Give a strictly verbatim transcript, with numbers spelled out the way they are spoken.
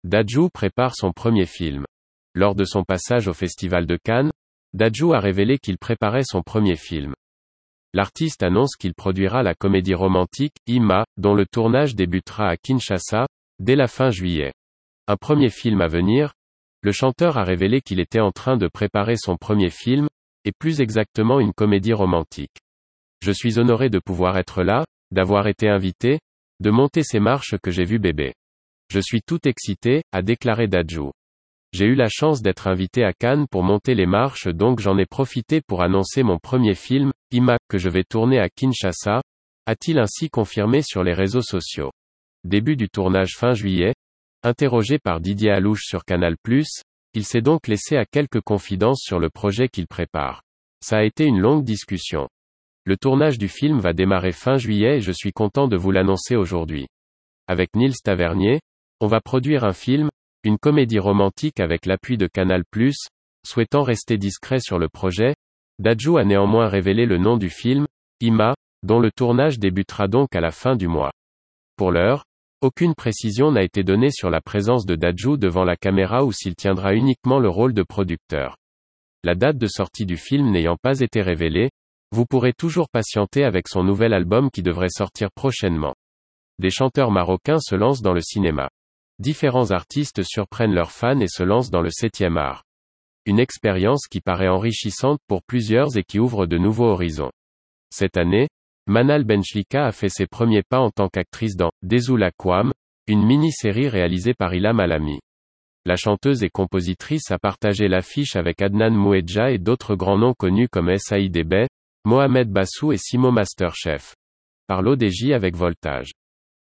Dadju prépare son premier film. Lors de son passage au Festival de Cannes, Dadju a révélé qu'il préparait son premier film. L'artiste annonce qu'il produira la comédie romantique « Ima », dont le tournage débutera à Kinshasa, dès la fin juillet. Un premier film à venir, le chanteur a révélé qu'il était en train de préparer son premier film, et plus exactement une comédie romantique. Je suis honoré de pouvoir être là, d'avoir été invité, de monter ces marches que j'ai vu bébé. Je suis tout excité, a déclaré Dadju. J'ai eu la chance d'être invité à Cannes pour monter les marches donc j'en ai profité pour annoncer mon premier film, Ima, que je vais tourner à Kinshasa, a-t-il ainsi confirmé sur les réseaux sociaux. Début du tournage fin juillet, interrogé par Didier Alouche sur Canal plus, il s'est donc laissé à quelques confidences sur le projet qu'il prépare. Ça a été une longue discussion. Le tournage du film va démarrer fin juillet et je suis content de vous l'annoncer aujourd'hui. Avec Nils Tavernier, on va produire un film, une comédie romantique avec l'appui de Canal plus, souhaitant rester discret sur le projet, Dadju a néanmoins révélé le nom du film, Ima, dont le tournage débutera donc à la fin du mois. Pour l'heure, aucune précision n'a été donnée sur la présence de Dadju devant la caméra ou s'il tiendra uniquement le rôle de producteur. La date de sortie du film n'ayant pas été révélée, vous pourrez toujours patienter avec son nouvel album qui devrait sortir prochainement. Des chanteurs marocains se lancent dans le cinéma. Différents artistes surprennent leurs fans et se lancent dans le septième art. Une expérience qui paraît enrichissante pour plusieurs et qui ouvre de nouveaux horizons. Cette année, Manal Benchlika a fait ses premiers pas en tant qu'actrice dans « Dézoula Kwam », une mini-série réalisée par Ilham Alami. La chanteuse et compositrice a partagé l'affiche avec Adnan Mouedja et d'autres grands noms connus comme Saïd Ebay, Mohamed Bassou et Simo Masterchef. Par l'O D J avec Voltage.